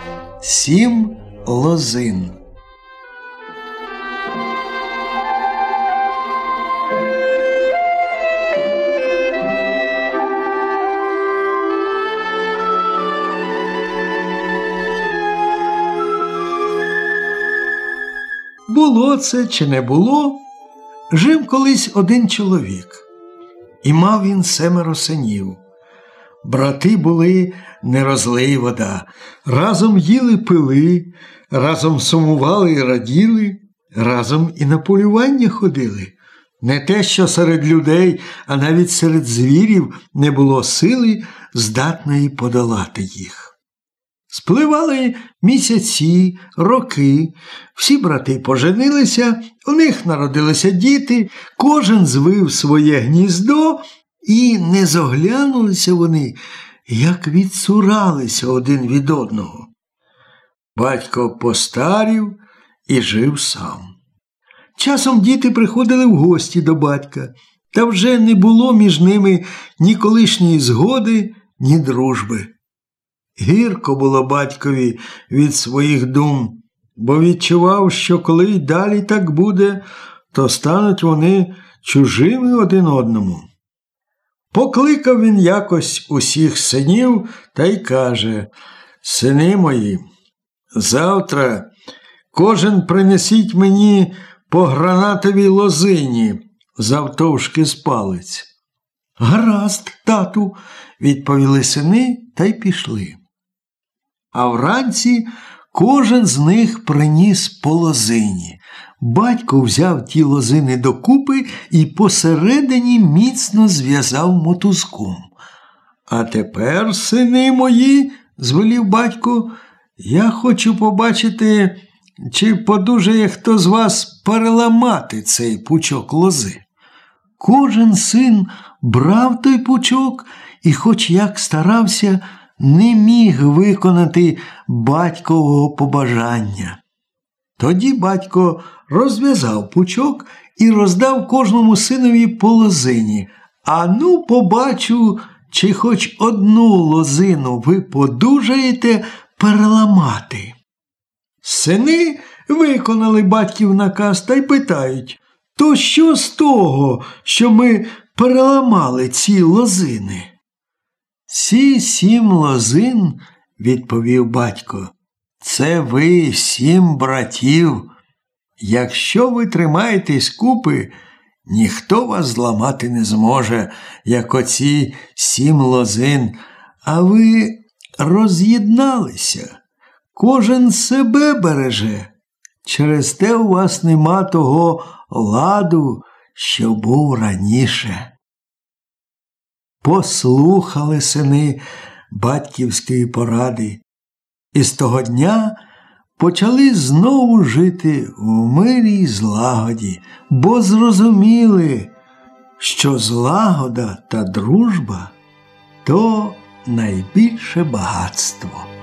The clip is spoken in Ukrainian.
7 лозин. Було це чи не було, жив колись один чоловік, і мав він 7 синів. Брати були не розлий вода, разом їли пили, разом сумували і раділи, разом і на полювання ходили. Не те, що серед людей, а навіть серед звірів не було сили, здатної подолати їх. Спливали місяці, роки, всі брати поженилися, у них народилися діти, кожен звив своє гніздо, і не зоглянулися вони, як відцуралися один від одного. Батько постарів і жив сам. Часом діти приходили в гості до батька, та вже не було між ними ні колишньої згоди, ні дружби. Гірко було батькові від своїх дум, бо відчував, що коли й далі так буде, то стануть вони чужими один одному. Покликав він якось усіх синів та й каже: «Сини мої, завтра кожен принесіть мені по гранатовій лозині завтовшки з палець». «Гаразд, тату», – відповіли сини та й пішли. А вранці кожен з них приніс по лозині. Батько взяв ті лозини докупи і посередині міцно зв'язав мотузком. «А тепер, сини мої, – звелів батько, – я хочу побачити, чи подужає хто з вас переламати цей пучок лози». Кожен син брав той пучок і, хоч як старався, не міг виконати батькового побажання. Тоді батько розв'язав пучок і роздав кожному синові по лозині. «Ану, побачу, чи хоч одну лозину ви подужаєте переламати». Сини виконали батьків наказ та й питають: «То що з того, що ми переламали ці лозини?» «Ці 7 лозин, – відповів батько, – це ви 7 братів. Якщо ви тримаєтесь купи, ніхто вас зламати не зможе, як оці 7 лозин, а ви роз'єдналися. Кожен себе береже. Через те у вас нема того ладу, що був раніше». Послухали сини батьківської поради, і з того дня почали знову жити в мирі й злагоді, бо зрозуміли, що злагода та дружба – то найбільше багатство.